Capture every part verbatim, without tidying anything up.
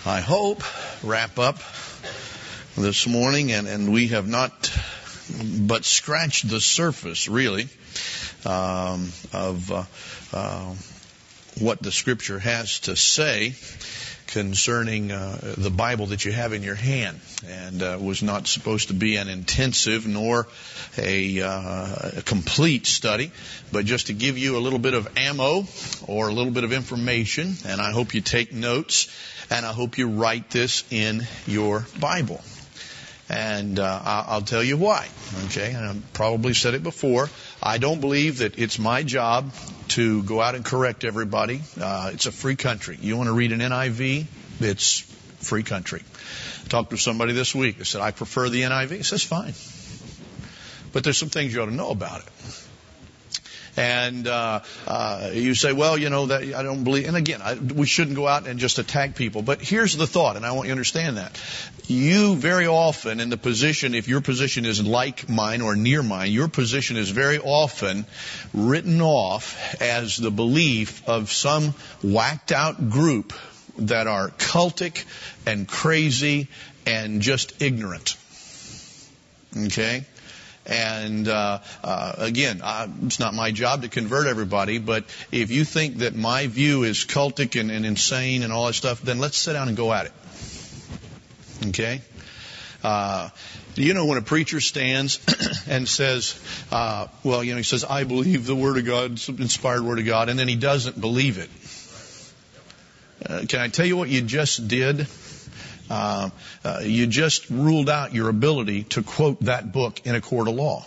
I hope, wrap up this morning, and, and we have not but scratched the surface, really, um, of uh, uh, what the Scripture has to say concerning uh, the Bible that you have in your hand. And uh, was not supposed to be an intensive nor a, uh, a complete study, but just to give you a little bit of ammo or a little bit of information. And I hope you take notes, and I hope you write this in your Bible. And uh, I'll tell you why. Okay, and I've probably said it before. I don't believe that it's my job to go out and correct everybody. Uh, it's a free country. You want to read an N I V? It's free country. I talked to somebody this week. They said, I prefer the N I V. I says, fine. But there's some things you ought to know about it. And uh, uh, you say, well, you know, that I don't believe. And again, I, we shouldn't go out and just attack people. But here's the thought, and I want you to understand that. You very often, in the position, if your position is like mine or near mine, your position is very often written off as the belief of some whacked out group that are cultic and crazy and just ignorant. Okay? And uh, uh, again, uh, it's not my job to convert everybody, but if you think that my view is cultic and, and insane and all that stuff, then let's sit down and go at it. Okay? Uh, you know, when a preacher stands and says, uh, well, you know, he says, I believe the Word of God, it's the inspired Word of God, and then he doesn't believe it. Uh, can I tell you what you just did? Uh, uh, you just ruled out your ability to quote that book in a court of law.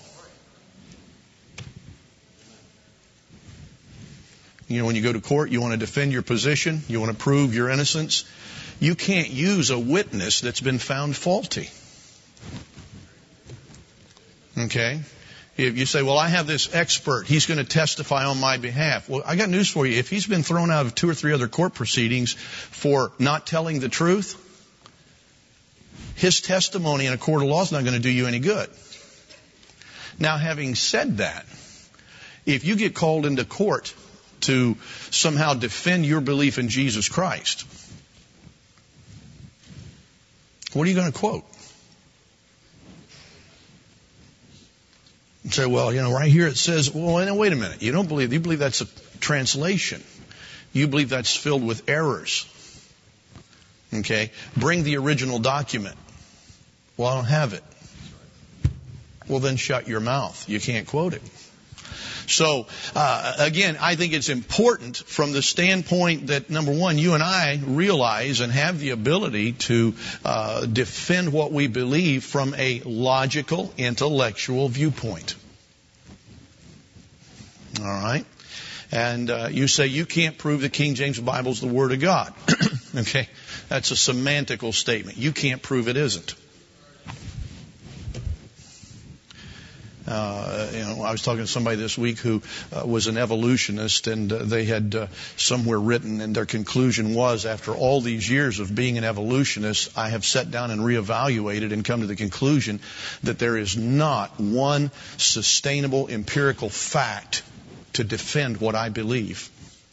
You know, when you go to court, you want to defend your position, you want to prove your innocence. You can't use a witness that's been found faulty. Okay? If you say, well, I have this expert, he's going to testify on my behalf. Well, I got news for you. If he's been thrown out of two or three other court proceedings for not telling the truth, his testimony in a court of law is not going to do you any good. Now, having said that, if you get called into court to somehow defend your belief in Jesus Christ, what are you going to quote? You say, well, you know, right here it says, well, wait a minute. You don't believe, you believe that's a translation. You believe that's filled with errors. Okay? Bring the original document. Well, I don't have it. Well, then shut your mouth. You can't quote it. So, uh, again, I think it's important from the standpoint that, number one, you and I realize and have the ability to uh, defend what we believe from a logical, intellectual viewpoint. All right? And uh, you say you can't prove the King James Bible is the Word of God. Okay? That's a semantical statement. You can't prove it isn't. Uh, you know, I was talking to somebody this week who uh, was an evolutionist, and uh, they had uh, somewhere written, and their conclusion was, after all these years of being an evolutionist, I have sat down and reevaluated and come to the conclusion that there is not one sustainable empirical fact to defend what I believe.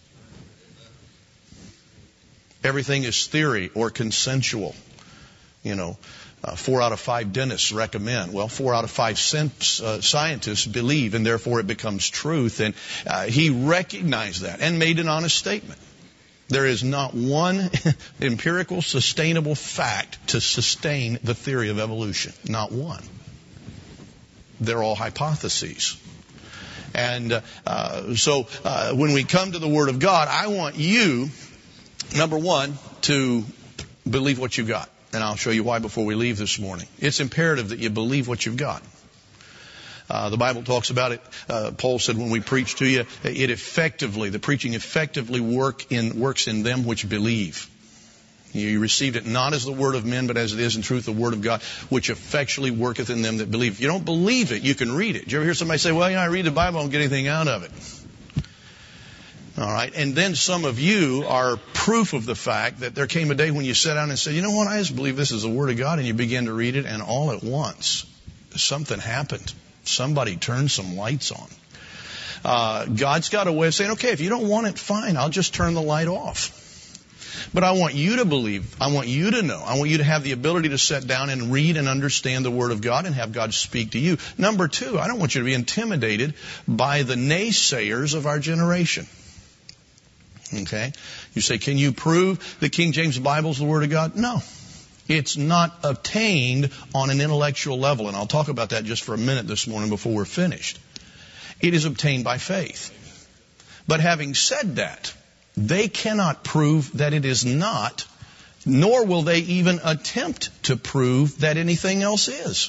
Everything is theory or consensual. You know, uh, four out of five dentists recommend. Well, four out of five sense, uh, scientists believe, and therefore it becomes truth. And uh, he recognized that and made an honest statement. There is not one empirical, sustainable fact to sustain the theory of evolution. Not one. They're all hypotheses. And uh, uh, so uh, when we come to the Word of God, I want you, number one, to believe what you've got. And I'll show you why before we leave this morning. It's imperative that you believe what you've got. Uh, the Bible talks about it. Uh, Paul said when we preach to you, it effectively, the preaching effectively work in, works in them which believe. You received it not as the word of men, but as it is in truth the word of God, which effectually worketh in them that believe. If you don't believe it, you can read it. Did you ever hear somebody say, well, you know, I read the Bible, I don't get anything out of it? All right. And then some of you are proof of the fact that there came a day when you sat down and said, you know what, I just believe this is the Word of God, and you begin to read it, and all at once, something happened. Somebody turned some lights on. Uh, God's got a way of saying, okay, if you don't want it, fine, I'll just turn the light off. But I want you to believe, I want you to know, I want you to have the ability to sit down and read and understand the Word of God and have God speak to you. Number two, I don't want you to be intimidated by the naysayers of our generation. Okay? You say, can you prove the King James Bible is the Word of God? No. It's not obtained on an intellectual level, and I'll talk about that just for a minute this morning before we're finished. It is obtained by faith. But having said that, they cannot prove that it is not, nor will they even attempt to prove that anything else is.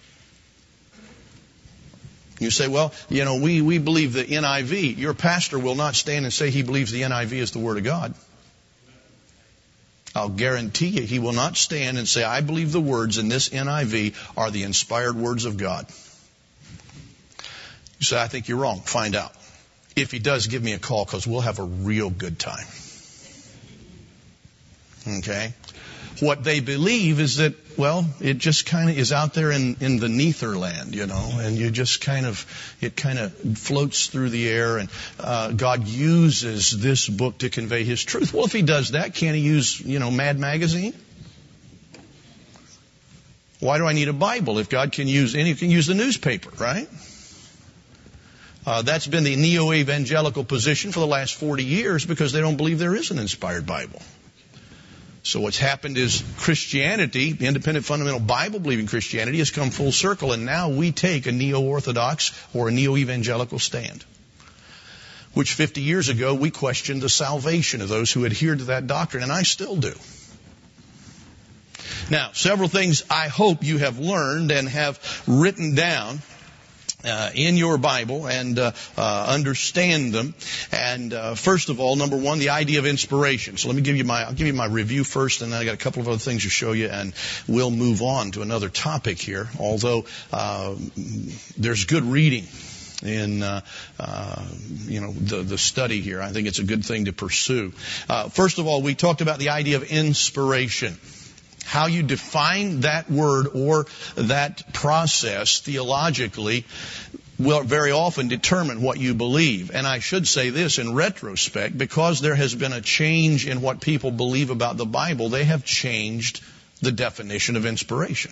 You say, well, you know, we, we believe the N I V. Your pastor will not stand and say he believes the N I V is the Word of God. I'll guarantee you he will not stand and say, I believe the words in this N I V are the inspired words of God. You say, I think you're wrong. Find out. If he does, give me a call because we'll have a real good time. Okay? What they believe is that, well, it just kind of is out there in, in the nether land, you know, and you just kind of, it kind of floats through the air, and uh, God uses this book to convey His truth. Well, if He does that, can't He use, you know, Mad Magazine? Why do I need a Bible if God can use any? He can use the newspaper, right? Uh, that's been the neo-evangelical position for the last forty years because they don't believe there is an inspired Bible. So what's happened is Christianity, independent fundamental Bible-believing Christianity, has come full circle, and now we take a neo-orthodox or a neo-evangelical stand, which fifty years ago we questioned the salvation of those who adhered to that doctrine, and I still do. Now, several things I hope you have learned and have written down Uh, in your Bible and uh, uh, understand them. And uh, first of all, number one, the idea of inspiration. So let me give you my I'll give you my review first, and then I got a couple of other things to show you, and we'll move on to another topic here. Although uh, there's good reading in uh, uh, you know the the study here, I think it's a good thing to pursue. Uh, first of all, we talked about the idea of inspiration. How you define that word or that process theologically will very often determine what you believe. And I should say this in retrospect, because there has been a change in what people believe about the Bible, they have changed the definition of inspiration.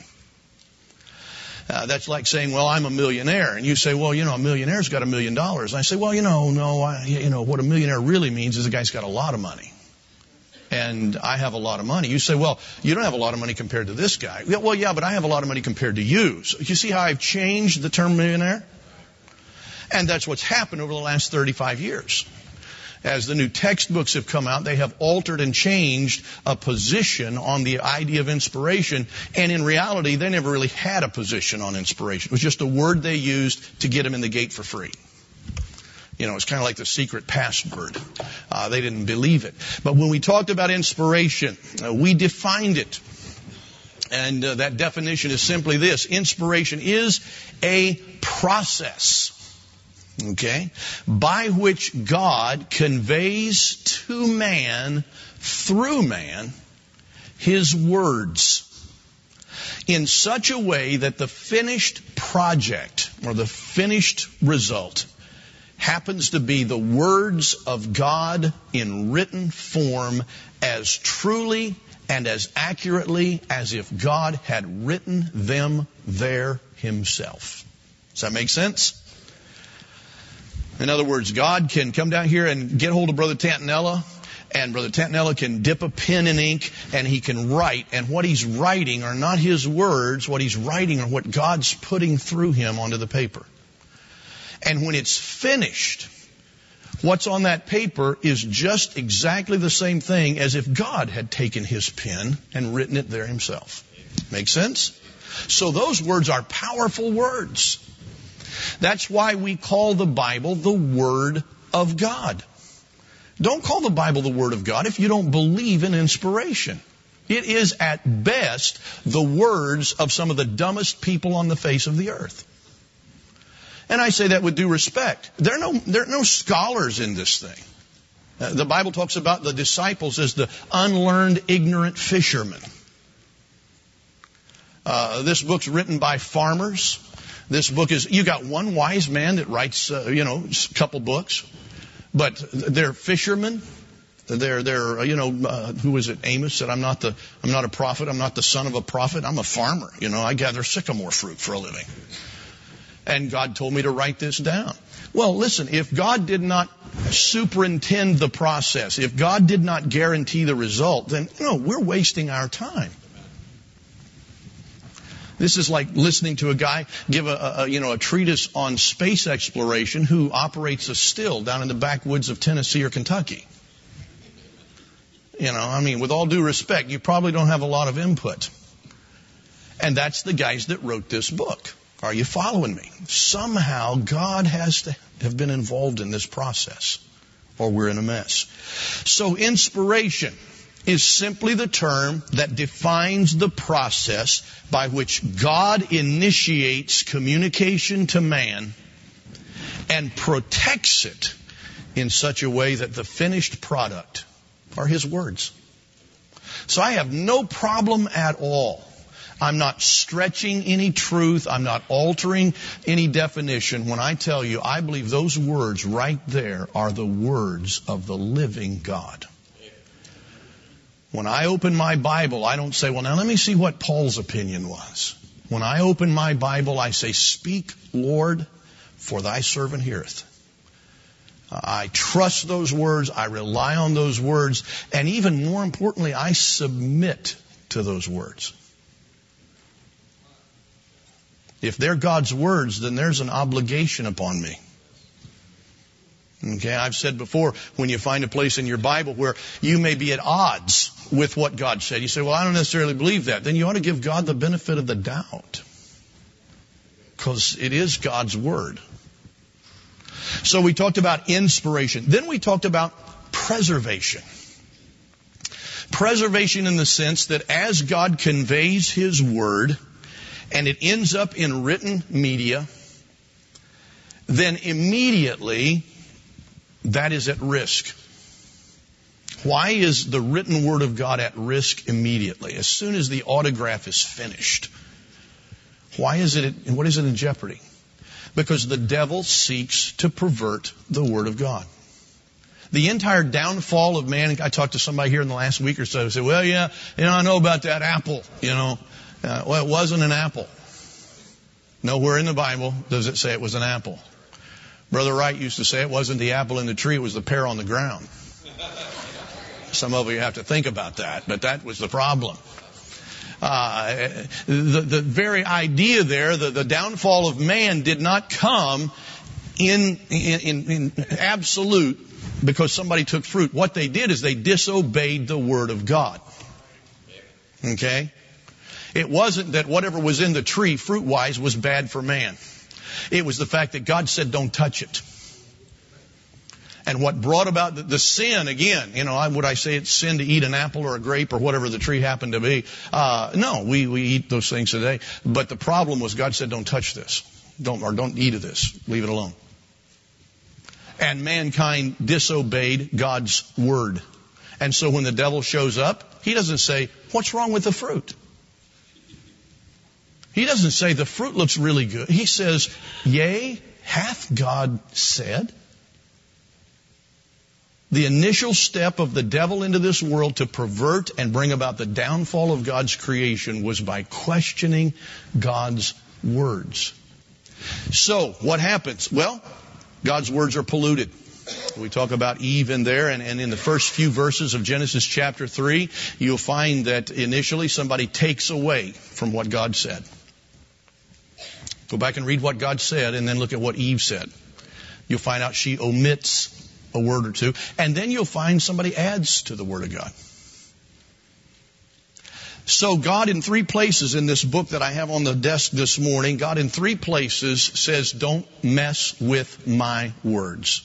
Uh, that's like saying, well, I'm a millionaire. And you say, well, you know, a millionaire's got a million dollars. And I say, well, you know, no, I, you know, what a millionaire really means is a guy's got a lot of money. And I have a lot of money. You say, well, you don't have a lot of money compared to this guy. Yeah, well, yeah, but I have a lot of money compared to you. So you see how I've changed the term millionaire? And that's what's happened over the last thirty-five years. As the new textbooks have come out, they have altered and changed a position on the idea of inspiration. And in reality, they never really had a position on inspiration. It was just a word they used to get them in the gate for free. You know, it's kind of like the secret password. Uh, they didn't believe it. But when we talked about inspiration, uh, we defined it. And uh, that definition is simply this. Inspiration is a process, okay, by which God conveys to man, through man, His words in such a way that the finished project or the finished result happens to be the words of God in written form as truly and as accurately as if God had written them there Himself. Does that make sense? In other words, God can come down here and get hold of Brother Tantanella, and Brother Tantanella can dip a pen in ink and he can write, and what he's writing are not his words, what he's writing are what God's putting through him onto the paper. And when it's finished, what's on that paper is just exactly the same thing as if God had taken His pen and written it there Himself. Make sense? So those words are powerful words. That's why we call the Bible the Word of God. Don't call the Bible the Word of God if you don't believe in inspiration. It is at best the words of some of the dumbest people on the face of the earth. And I say that with due respect. There are no, there are no scholars in this thing. Uh, the Bible talks about the disciples as the unlearned, ignorant fishermen. Uh, this book's written by farmers. This book is, you got one wise man that writes, uh, you know, a couple books. But they're fishermen. They're, they're, you know, uh, who was it? Amos said, I'm not the, I'm not a prophet. I'm not the son of a prophet. I'm a farmer. You know, I gather sycamore fruit for a living. And God told me to write this down. Well, listen, if God did not superintend the process, if God did not guarantee the result, then, you know, we're wasting our time. This is like listening to a guy give a, a you know a treatise on space exploration who operates a still down in the backwoods of Tennessee or Kentucky. You know, I mean, with all due respect, you probably don't have a lot of input. And that's the guys that wrote this book. Are you following me? Somehow God has to have been involved in this process, or we're in a mess. So inspiration is simply the term that defines the process by which God initiates communication to man and protects it in such a way that the finished product are His words. So I have no problem at all. I'm not stretching any truth. I'm not altering any definition when I tell you I believe those words right there are the words of the living God. When I open my Bible, I don't say, well, now let me see what Paul's opinion was. When I open my Bible, I say, speak, Lord, for thy servant heareth. I trust those words. I rely on those words. And even more importantly, I submit to those words. If they're God's words, then there's an obligation upon me. Okay, I've said before, when you find a place in your Bible where you may be at odds with what God said, you say, well, I don't necessarily believe that. Then you ought to give God the benefit of the doubt. Because it is God's Word. So we talked about inspiration. Then we talked about preservation. Preservation in the sense that as God conveys His Word, and it ends up in written media, then immediately that is at risk. Why is the written Word of God at risk immediately? As soon as the autograph is finished. Why is it, what is it in jeopardy? Because the devil seeks to pervert the Word of God. The entire downfall of man, I talked to somebody here in the last week or so who said, well, yeah, you know, I know about that apple, you know. Uh, well, it wasn't an apple. Nowhere in the Bible does it say it was an apple. Brother Wright used to say it wasn't the apple in the tree, it was the pear on the ground. Some of you have to think about that, but that was the problem. Uh, the, the very idea there, the, the downfall of man did not come in, in, in absolute because somebody took fruit. What they did is they disobeyed the Word of God. Okay? It wasn't that whatever was in the tree, fruit-wise, was bad for man. It was the fact that God said, don't touch it. And what brought about the, the sin, again, you know, would I say it's sin to eat an apple or a grape or whatever the tree happened to be? Uh, no, we, we eat those things today. But the problem was God said, don't touch this. Don't, or don't eat of this. Leave it alone. And mankind disobeyed God's word. And so when the devil shows up, he doesn't say, what's wrong with the fruit? He doesn't say the fruit looks really good. He says, yea, hath God said? The initial step of the devil into this world to pervert and bring about the downfall of God's creation was by questioning God's words. So, what happens? Well, God's words are polluted. We talk about Eve in there, and, and in the first few verses of Genesis chapter three, you'll find that initially somebody takes away from what God said. Go back and read what God said, and then look at what Eve said. You'll find out she omits a word or two, and then you'll find somebody adds to the Word of God. So God in three places in this book that I have on the desk this morning, God in three places says, don't mess with my words.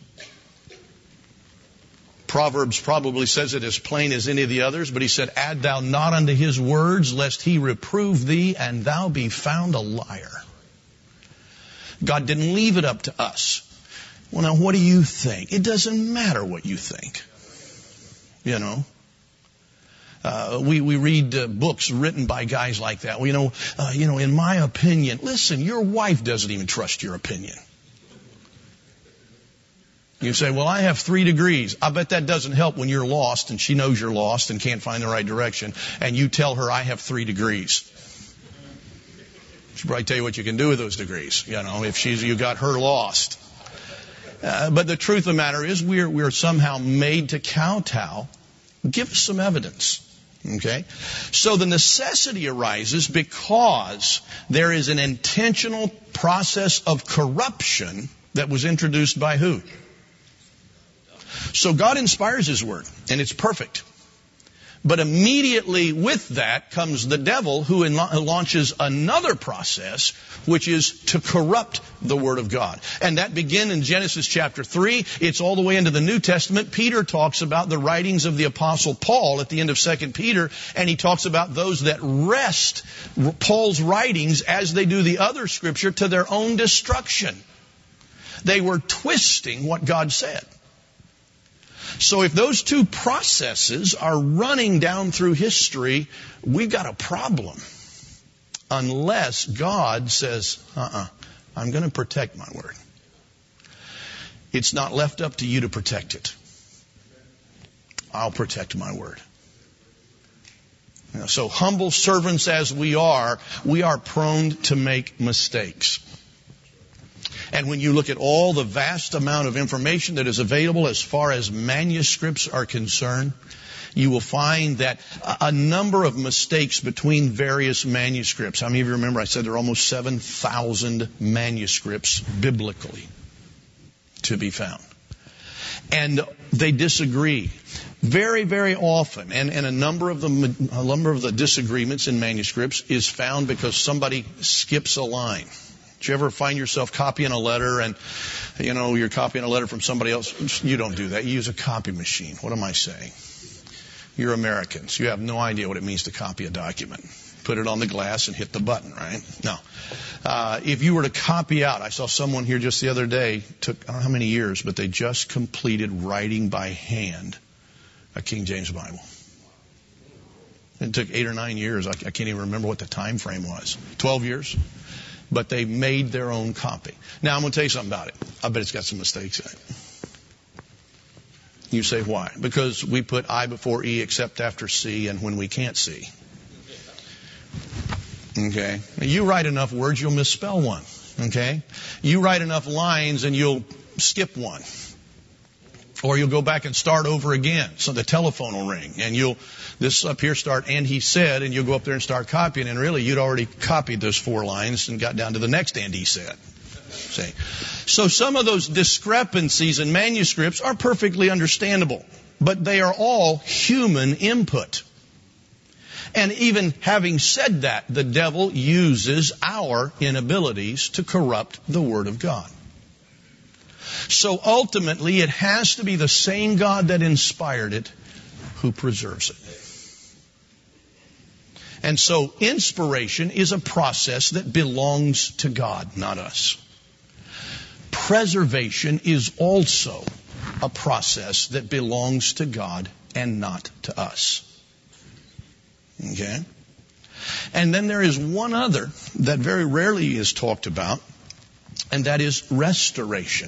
Proverbs probably says it as plain as any of the others, but he said, add thou not unto his words, lest he reprove thee, and thou be found a liar. God didn't leave it up to us. Well, now, what do you think? It doesn't matter what you think. You know? Uh, we, we read uh, books written by guys like that. Well, you know, uh, you know, in my opinion, listen, your wife doesn't even trust your opinion. You say, well, I have three degrees. I bet that doesn't help when you're lost and she knows you're lost and can't find the right direction. And you tell her, I have three degrees. She'll probably tell you what you can do with those degrees, you know, if she's, you got her lost. Uh, but the truth of the matter is we're, we're somehow made to kowtow. Give us some evidence. Okay? So the necessity arises because there is an intentional process of corruption that was introduced by who? So God inspires His Word, and it's perfect. But immediately with that comes the devil who launches another process, which is to corrupt the Word of God. And that begins in Genesis chapter three. It's all the way into the New Testament. Peter talks about the writings of the Apostle Paul at the end of Second Peter, and he talks about those that wrest Paul's writings as they do the other Scripture to their own destruction. They were twisting what God said. So if those two processes are running down through history, we've got a problem. Unless God says, uh-uh, I'm going to protect my Word. It's not left up to you to protect it. I'll protect my Word. So humble servants as we are, we are prone to make mistakes. And when you look at all the vast amount of information that is available as far as manuscripts are concerned, you will find that a number of mistakes between various manuscripts. How many of you remember I said there are almost seven thousand manuscripts biblically to be found? And they disagree very, very often. And, and a number of the a number of the disagreements in manuscripts is found because somebody skips a line. Do you ever find yourself copying a letter and, you know, you're copying a letter from somebody else? You don't do that. You use a copy machine. What am I saying? You're Americans. You have no idea what it means to copy a document. Put it on the glass and hit the button, right? No. Uh, if you were to copy out, I saw someone here just the other day, took, I don't know how many years, but they just completed writing by hand a King James Bible. It took eight or nine years. I, I can't even remember what the time frame was. Twelve years? But they made their own copy. Now, I'm going to tell you something about it. I bet it's got some mistakes in it. You say, why? Because we put I before E except after C and when we can't see. Okay? Now, you write enough words, you'll misspell one. Okay? You write enough lines and you'll skip one. Or you'll go back and start over again. So the telephone will ring and you'll, this up here start, and he said, and you'll go up there and start copying, and really you'd already copied those four lines and got down to the next and he said. See? So some of those discrepancies in manuscripts are perfectly understandable, but they are all human input. And even having said that, the devil uses our inabilities to corrupt the Word of God. So ultimately, it has to be the same God that inspired it who preserves it. And so inspiration is a process that belongs to God, not us. Preservation is also a process that belongs to God and not to us. Okay? And then there is one other that very rarely is talked about, and that is restoration.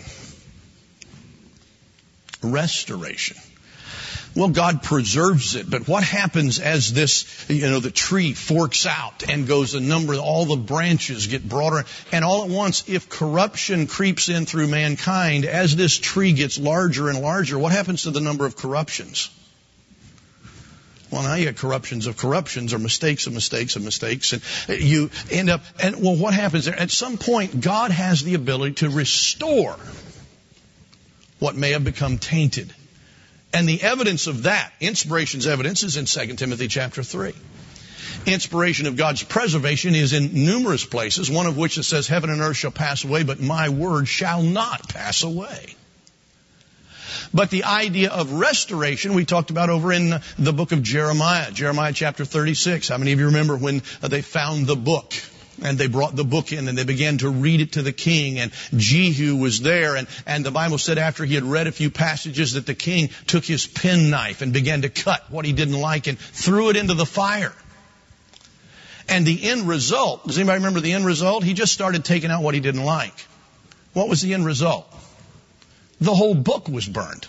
Restoration. Well, God preserves it, but what happens as this, you know, the tree forks out and goes a number, all the branches get broader, and all at once, if corruption creeps in through mankind, as this tree gets larger and larger, what happens to the number of corruptions? Well, now you have corruptions of corruptions, or mistakes of mistakes of mistakes, and you end up, and well, what happens there? At some point, God has the ability to restore what may have become tainted. And the evidence of that, inspiration's evidence, is in Second Timothy chapter three. Inspiration of God's preservation is in numerous places, one of which it says, heaven and earth shall pass away, but my word shall not pass away. But the idea of restoration we talked about over in the book of Jeremiah, Jeremiah chapter thirty-six. How many of you remember when they found the book? And they brought the book in and they began to read it to the king, and Jehu was there, and, and the Bible said after he had read a few passages that the king took his penknife and began to cut what he didn't like and threw it into the fire. And the end result, does anybody remember the end result? He just started taking out what he didn't like. What was the end result? The whole book was burned.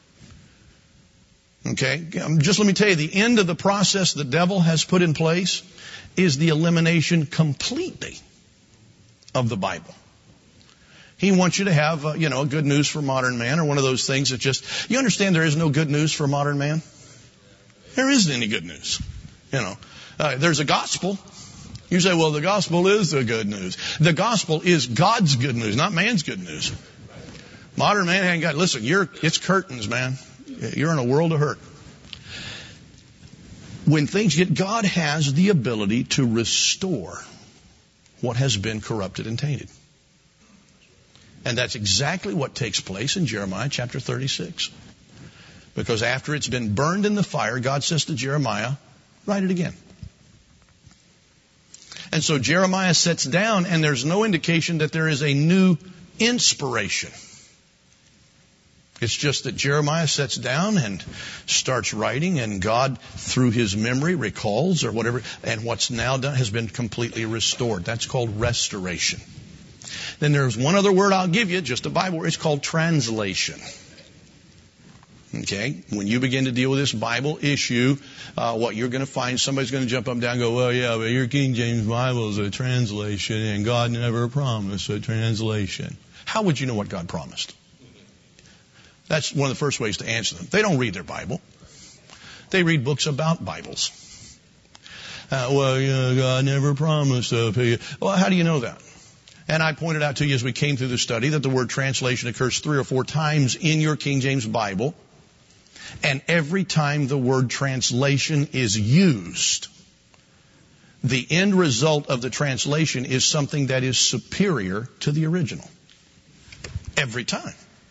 Okay? Just let me tell you, the end of the process the devil has put in place is the elimination completely of the Bible. He wants you to have, uh, you know, good news for modern man, or one of those things that just, you understand there is no good news for modern man? There isn't any good news. You know, uh, there's a gospel. You say, well, the gospel is the good news. The gospel is God's good news, not man's good news. Modern man ain't got, listen, you're, it's curtains, man. You're in a world of hurt. When things get, God has the ability to restore what has been corrupted and tainted. And that's exactly what takes place in Jeremiah chapter thirty-six. Because after it's been burned in the fire, God says to Jeremiah, write it again. And so Jeremiah sits down, and there's no indication that there is a new inspiration. It's just that Jeremiah sits down and starts writing, and God, through his memory, recalls or whatever, and what's now done has been completely restored. That's called restoration. Then there's one other word I'll give you, just a Bible word. It's called translation. Okay? When you begin to deal with this Bible issue, uh, what you're going to find, somebody's going to jump up and down and go, well, yeah, but your King James Bible is a translation, and God never promised a translation. How would you know what God promised? That's one of the first ways to answer them. They don't read their Bible. They read books about Bibles. Uh, well, you know, God never promised a... Well, how do you know that? And I pointed out to you as we came through the study that the word translation occurs three or four times in your King James Bible. And every time the word translation is used, the end result of the translation is something that is superior to the original. Every time.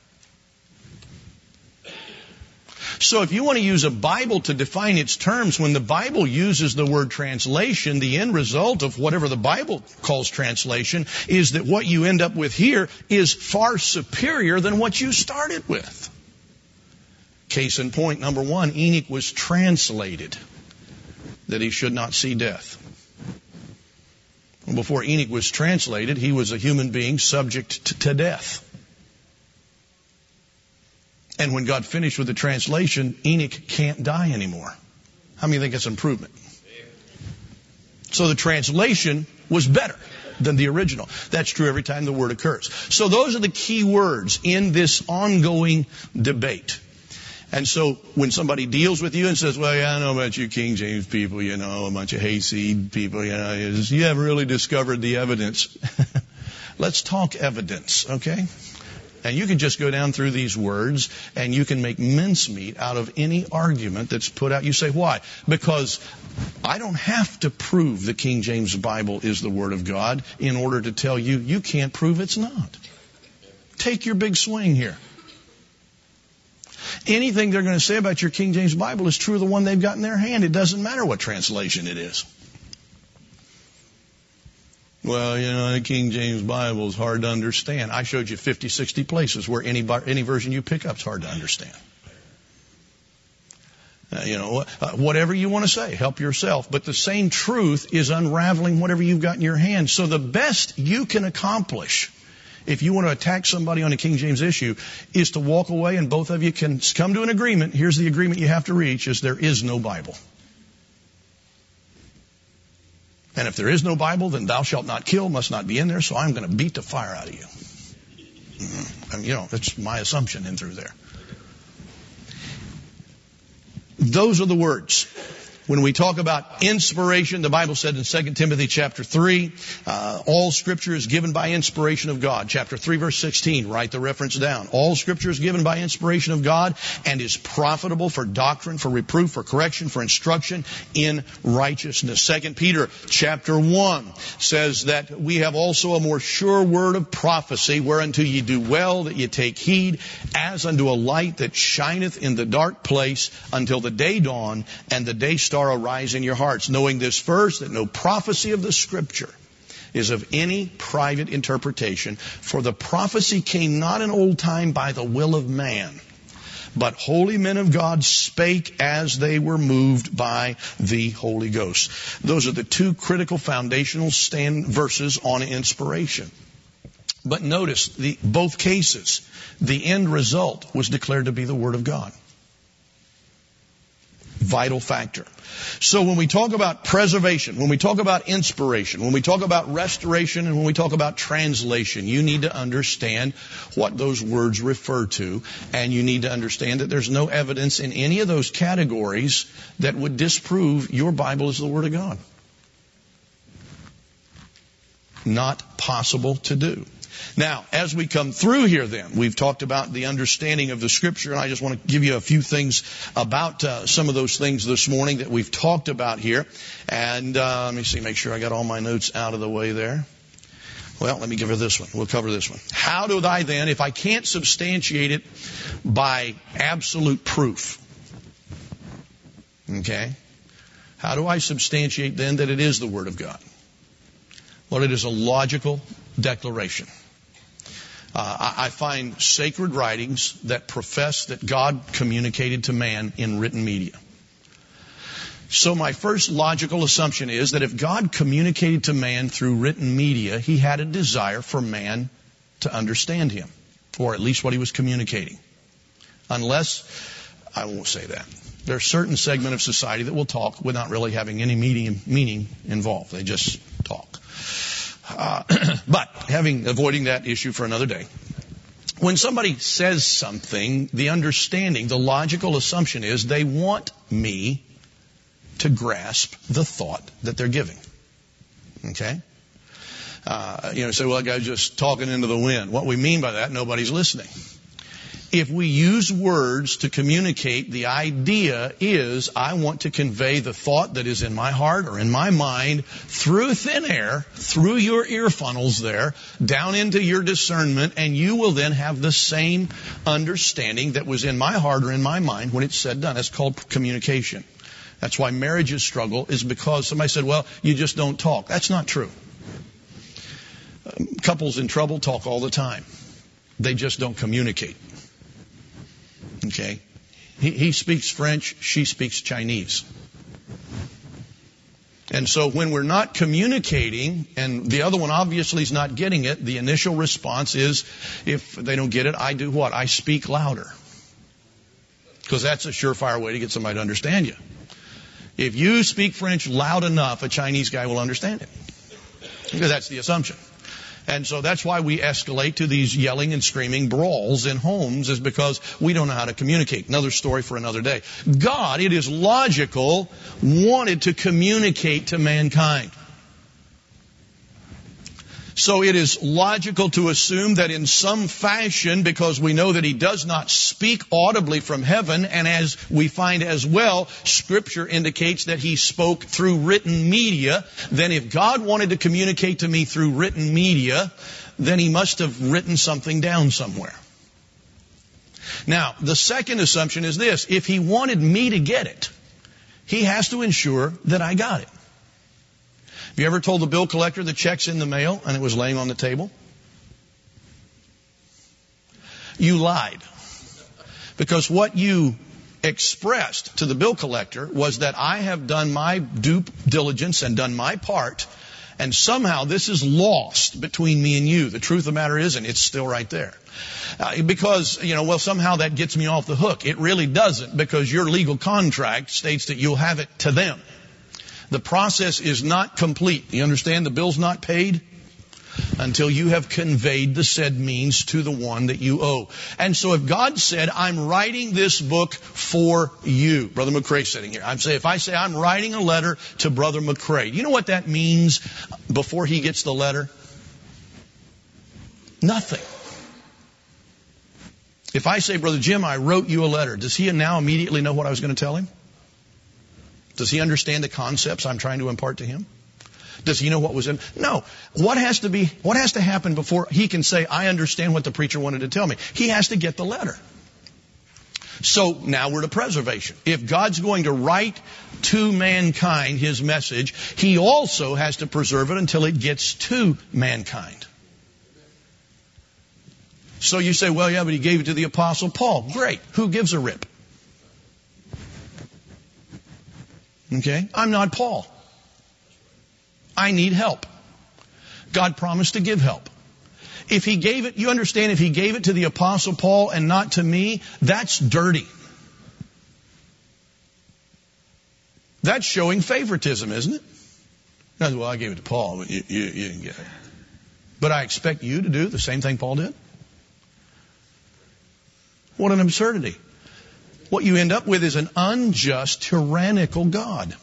So if you want to use a Bible to define its terms, when the Bible uses the word translation, the end result of whatever the Bible calls translation is that what you end up with here is far superior than what you started with. Case in point, number one, Enoch was translated that he should not see death. Before Enoch was translated, he was a human being subject to death. And when God finished with the translation, Enoch can't die anymore. How many think it's improvement? So the translation was better than the original. That's true every time the word occurs. So those are the key words in this ongoing debate. And so when somebody deals with you and says, well, yeah, I know about you King James people, you know, a bunch of hayseed people, you know, you haven't really discovered the evidence. Let's talk evidence, okay? And you can just go down through these words and you can make mincemeat out of any argument that's put out. You say, why? Because I don't have to prove the King James Bible is the Word of God in order to tell you you can't prove it's not. Take your big swing here. Anything they're going to say about your King James Bible is true of the one they've got in their hand. It doesn't matter what translation it is. Well, you know, the King James Bible is hard to understand. I showed you fifty, sixty places where any any version you pick up is hard to understand. Uh, you know, uh, whatever you want to say, help yourself. But the same truth is unraveling whatever you've got in your hand. So the best you can accomplish, if you want to attack somebody on a King James issue, is to walk away and both of you can come to an agreement. Here's the agreement you have to reach, is there is no Bible. And if there is no Bible, then thou shalt not kill must not be in there, so I'm going to beat the fire out of you. Mm-hmm. And, you know, that's my assumption in through there. Those are the words. When we talk about inspiration, the Bible said in Second Timothy chapter three, uh, all Scripture is given by inspiration of God. Chapter three, verse sixteen, write the reference down. All Scripture is given by inspiration of God and is profitable for doctrine, for reproof, for correction, for instruction in righteousness. Second Peter chapter one says that we have also a more sure word of prophecy, whereunto ye do well that ye take heed, as unto a light that shineth in the dark place until the day dawn and the day star arise in your hearts, knowing this first, that no prophecy of the Scripture is of any private interpretation. For the prophecy came not in old time by the will of man, but holy men of God spake as they were moved by the Holy Ghost. Those are the two critical foundational stand verses on inspiration. But notice, the, both cases, the end result was declared to be the Word of God. Vital factor. So when we talk about preservation, when we talk about inspiration, when we talk about restoration, and when we talk about translation, you need to understand what those words refer to, and you need to understand that there's no evidence in any of those categories that would disprove your Bible is the Word of God. Not possible to do. Now, as we come through here then, we've talked about the understanding of the Scripture, and I just want to give you a few things about uh, some of those things this morning that we've talked about here. And uh, let me see, make sure I got all my notes out of the way there. Well, let me give her this one. We'll cover this one. How do I then, if I can't substantiate it by absolute proof, okay, how do I substantiate then that it is the Word of God? Well, it is a logical declaration. Uh, I find sacred writings that profess that God communicated to man in written media. So my first logical assumption is that if God communicated to man through written media, he had a desire for man to understand him, or at least what he was communicating. Unless, I won't say that. There's a certain segment of society that will talk without really having any meaning, meaning involved. They just talk. Uh, but having avoiding that issue for another day. When somebody says something, the understanding, the logical assumption is they want me to grasp the thought that they're giving. Okay? Uh, you know, say, well, that guy's just talking into the wind. What we mean by that, nobody's listening. If we use words to communicate, the idea is I want to convey the thought that is in my heart or in my mind through thin air, through your ear funnels there, down into your discernment, and you will then have the same understanding that was in my heart or in my mind when it's said and done. That's called communication. That's why marriages struggle, is because somebody said, well, you just don't talk. That's not true. Um, couples in trouble talk all the time. They just don't communicate. Okay? He, he speaks French, she speaks Chinese. And so when we're not communicating, and the other one obviously is not getting it, the initial response is, if they don't get it, I do what? I speak louder. Because that's a surefire way to get somebody to understand you. If you speak French loud enough, a Chinese guy will understand it. Because that's the assumption. And so that's why we escalate to these yelling and screaming brawls in homes, is because we don't know how to communicate. Another story for another day. God, it is logical, wanted to communicate to mankind. So it is logical to assume that in some fashion, because we know that he does not speak audibly from heaven, and as we find as well, Scripture indicates that he spoke through written media, then if God wanted to communicate to me through written media, then he must have written something down somewhere. Now, the second assumption is this: if he wanted me to get it, he has to ensure that I got it. Have you ever told the bill collector the check's in the mail and it was laying on the table? You lied. Because what you expressed to the bill collector was that I have done my due diligence and done my part, and somehow this is lost between me and you. The truth of the matter isn't. It's still right there. Uh, because, you know, well, somehow that gets me off the hook. It really doesn't, because your legal contract states that you'll have it to them. The process is not complete. You understand? The bill's not paid until you have conveyed the said means to the one that you owe. And so if God said, I'm writing this book for you, Brother McCrae sitting here. I'm saying, if I say I'm writing a letter to Brother McCrae, you know what that means before he gets the letter? Nothing. If I say, Brother Jim, I wrote you a letter, does he now immediately know what I was going to tell him? Does he understand the concepts I'm trying to impart to him? Does he know what was in? No. What has to be, what has to happen before he can say, I understand what the preacher wanted to tell me? He has to get the letter. So now we're to preservation. If God's going to write to mankind his message, he also has to preserve it until it gets to mankind. So you say, well, yeah, but he gave it to the Apostle Paul. Great. Who gives a rip? Okay? I'm not Paul. I need help. God promised to give help. If he gave it, you understand, if he gave it to the Apostle Paul and not to me, that's dirty. That's showing favoritism, isn't it? Well, I gave it to Paul, but you, you, you didn't get it. But I expect you to do the same thing Paul did? What an absurdity. What you end up with is an unjust, tyrannical God.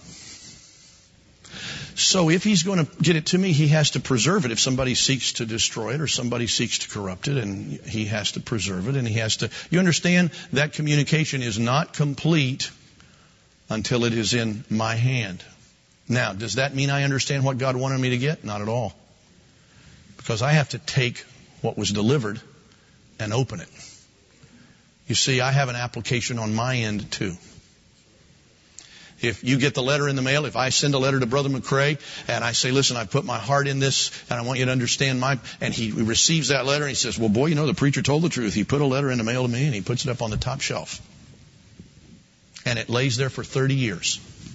So if he's going to get it to me, he has to preserve it. If somebody seeks to destroy it or somebody seeks to corrupt it, and he has to preserve it, and he has to... You understand that communication is not complete until it is in my hand. Now, does that mean I understand what God wanted me to get? Not at all. Because I have to take what was delivered and open it. You see, I have an application on my end too. If you get the letter in the mail, if I send a letter to Brother McCrae and I say, listen, I put my heart in this and I want you to understand my, and he receives that letter and he says, well, boy, you know, the preacher told the truth. He put a letter in the mail to me and he puts it up on the top shelf. And it lays there for thirty years.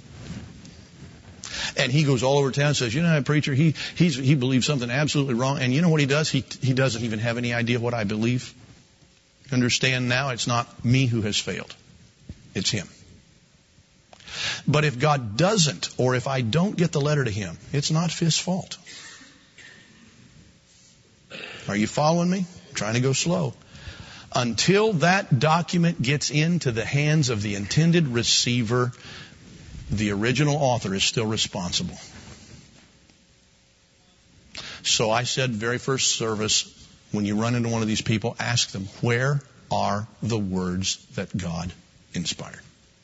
And he goes all over town and says, you know, that preacher, he, he's, he believes something absolutely wrong. And you know what he does? He, he doesn't even have any idea what I believe. Understand now, it's not me who has failed. It's him. But if God doesn't, or if I don't get the letter to him, it's not his fault. Are you following me? I'm trying to go slow. Until that document gets into the hands of the intended receiver, the original author is still responsible. So I said, very first service, when you run into one of these people, ask them, where are the words that God inspired?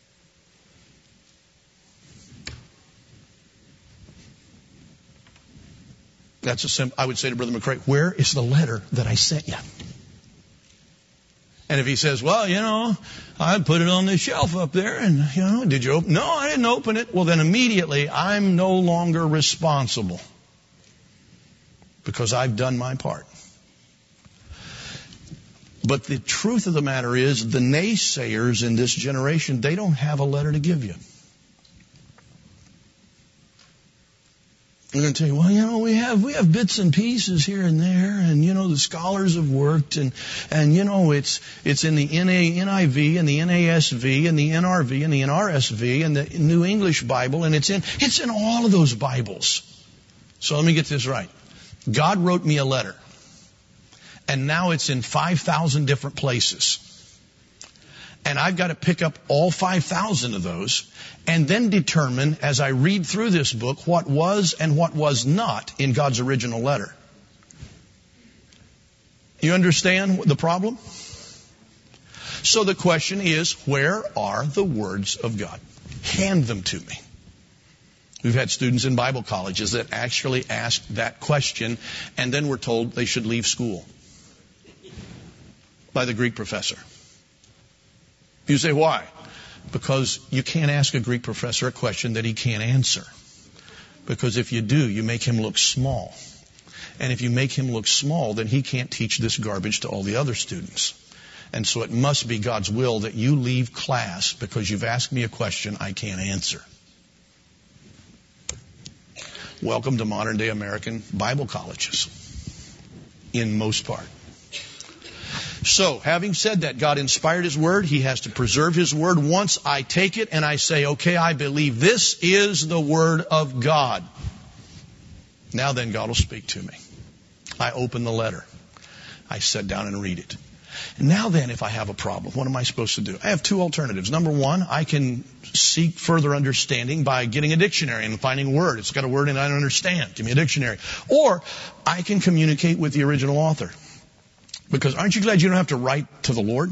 That's a simple, I would say to Brother McCrae, where is the letter that I sent you? And if he says, well, you know, I put it on the shelf up there and, you know, did you open? No, I didn't open it. Well, then immediately I'm no longer responsible because I've done my part. But the truth of the matter is the naysayers in this generation, they don't have a letter to give you. They're going to tell you, well, you know, we have we have bits and pieces here and there, and you know, the scholars have worked, and and you know, it's it's in the N A N I V and the N A S V and the N R V and the N R S V and the New English Bible, and it's in it's in all of those Bibles. So let me get this right. God wrote me a letter, and now it's in five thousand different places. And I've got to pick up all five thousand of those and then determine, as I read through this book, what was and what was not in God's original letter. You understand the problem? So the question is, where are the words of God? Hand them to me. We've had students in Bible colleges that actually asked that question, and then were told they should leave school by the Greek professor. You say, why? Because you can't ask a Greek professor a question that he can't answer. Because if you do, you make him look small. And if you make him look small, then he can't teach this garbage to all the other students. And so it must be God's will that you leave class because you've asked me a question I can't answer. Welcome to modern day American Bible colleges. In most part. So, having said that, God inspired His Word. He has to preserve His Word. Once I take it and I say, okay, I believe this is the Word of God. Now then, God will speak to me. I open the letter. I sit down and read it. And now then, if I have a problem, what am I supposed to do? I have two alternatives. Number one, I can seek further understanding by getting a dictionary and finding a word. It's got a word in it I don't understand. Give me a dictionary. Or I can communicate with the original author. Because aren't you glad you don't have to write to the Lord?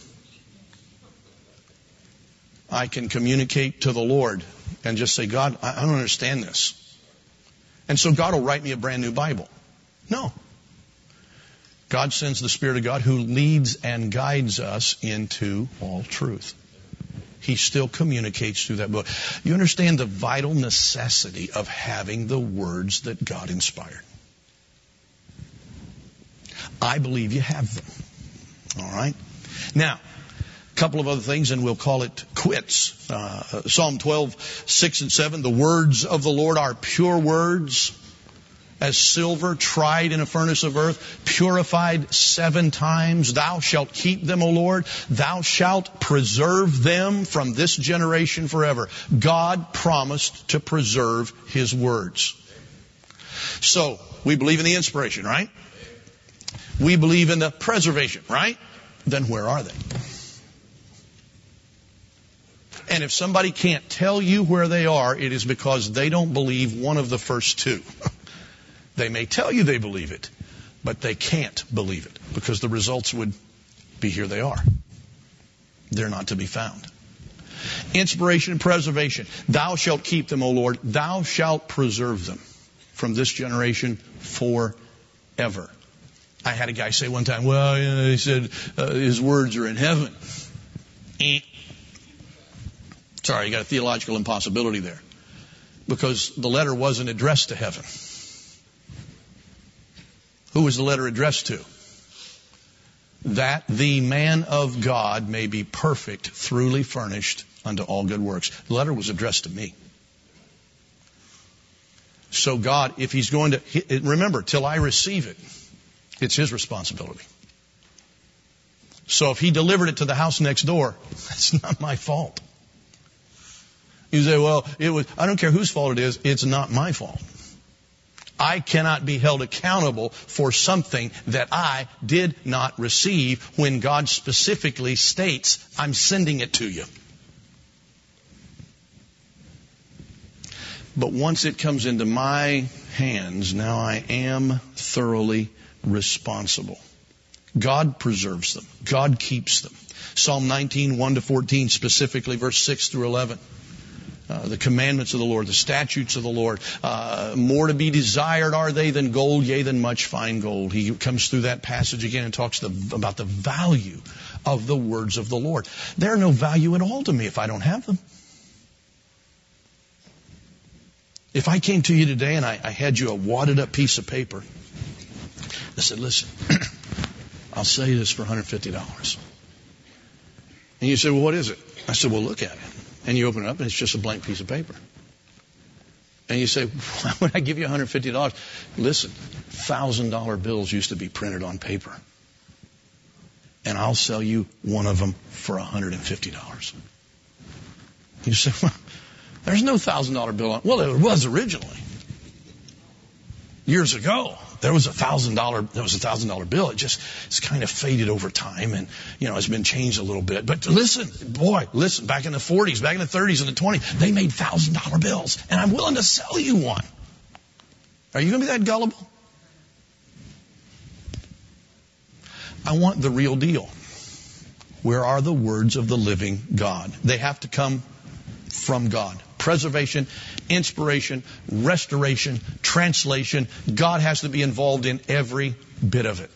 I can communicate to the Lord and just say, God, I don't understand this. And so God will write me a brand new Bible. No. God sends the Spirit of God who leads and guides us into all truth. He still communicates through that book. You understand the vital necessity of having the words that God inspired. I believe you have them. All right? Now, a couple of other things, and we'll call it quits. Uh, Psalm twelve, six and seven, the words of the Lord are pure words, as silver tried in a furnace of earth, purified seven times. Thou shalt keep them, O Lord. Thou shalt preserve them from this generation forever. God promised to preserve His words. So, we believe in the inspiration, right? We believe in the preservation, right? Then where are they? And if somebody can't tell you where they are, it is because they don't believe one of the first two. They may tell you they believe it, but they can't believe it because the results would be here they are. They're not to be found. Inspiration and preservation. Thou shalt keep them, O Lord. Thou shalt preserve them from this generation forever. I had a guy say one time, well, you know, he said uh, his words are in heaven. Eh. Sorry, you got a theological impossibility there. Because the letter wasn't addressed to heaven. Who was the letter addressed to? That the man of God may be perfect, thoroughly furnished unto all good works. The letter was addressed to me. So God, if He's going to, remember, till I receive it, it's His responsibility. So if He delivered it to the house next door, that's not my fault. You say, well, it was, I don't care whose fault it is, it's not my fault. I cannot be held accountable for something that I did not receive when God specifically states, I'm sending it to you. But once it comes into my hands, now I am thoroughly responsible. God preserves them. God keeps them. Psalm nineteen, one to fourteen, specifically verse six through eleven. Uh, the commandments of the Lord, the statutes of the Lord. Uh, more to be desired are they than gold, yea, than much fine gold. He comes through that passage again and talks the, about the value of the words of the Lord. They're no value at all to me if I don't have them. If I came to you today and I, I had you a wadded up piece of paper, I said, listen, I'll sell you this for one hundred fifty dollars. And you said, well, what is it? I said, well, look at it. And you open it up and it's just a blank piece of paper. And you say, why would I give you one hundred fifty dollars? Listen, one thousand dollar bills used to be printed on paper. And I'll sell you one of them for one hundred fifty dollars. You say, well, there's no one thousand dollar bill on. Well, it was originally. Years ago, there was a thousand dollar, there was a thousand dollar bill. It just, it's kind of faded over time and, you know, it's been changed a little bit. But listen, boy, listen, back in the forties, back in the thirties and the twenties, they made thousand dollar bills and I'm willing to sell you one. Are you going to be that gullible? I want the real deal. Where are the words of the living God? They have to come from God. Preservation, inspiration, restoration, translation. God has to be involved in every bit of it.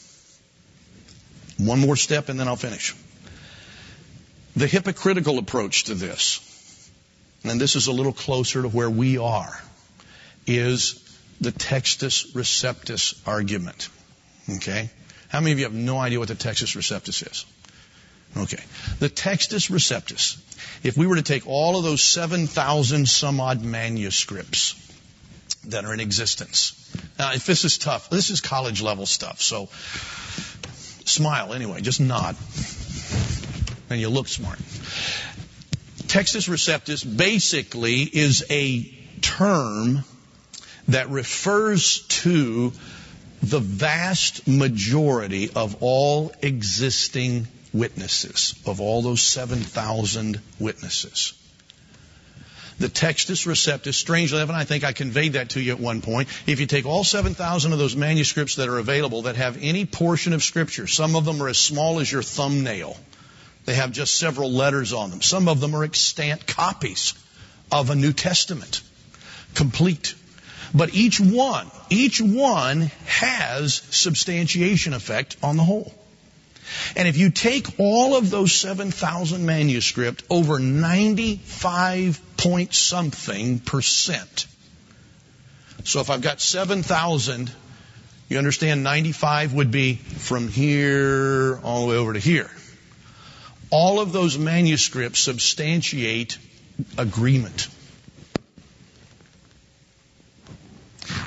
One more step and then I'll finish. The hypocritical approach to this, and this is a little closer to where we are, is the Textus Receptus argument. Okay? How many of you have no idea what the Textus Receptus is? Okay. The Textus Receptus. If we were to take all of those seven thousand some odd manuscripts that are in existence. Now, if this is tough, this is college level stuff, so smile anyway, just nod. And you look smart. Textus Receptus basically is a term that refers to the vast majority of all existing witnesses, of all those seven thousand witnesses. The Textus Receptus, strangely enough, and I think I conveyed that to you at one point, if you take all seven thousand of those manuscripts that are available that have any portion of Scripture, some of them are as small as your thumbnail. They have just several letters on them. Some of them are extant copies of a New Testament, complete. But each one, each one has substantiation effect on the whole. And if you take all of those seven thousand manuscript, over ninety-five point something percent. So if I've got seven thousand, you understand ninety-five would be from here all the way over to here. All of those manuscripts substantiate agreement.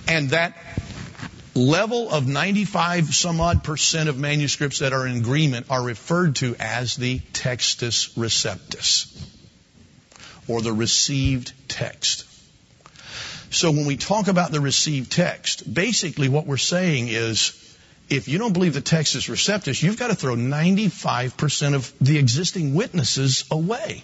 And that level of ninety-five some odd percent of manuscripts that are in agreement are referred to as the Textus Receptus, or the received text. So when we talk about the received text, basically what we're saying is, if you don't believe the Textus Receptus, you've got to throw ninety-five percent of the existing witnesses away.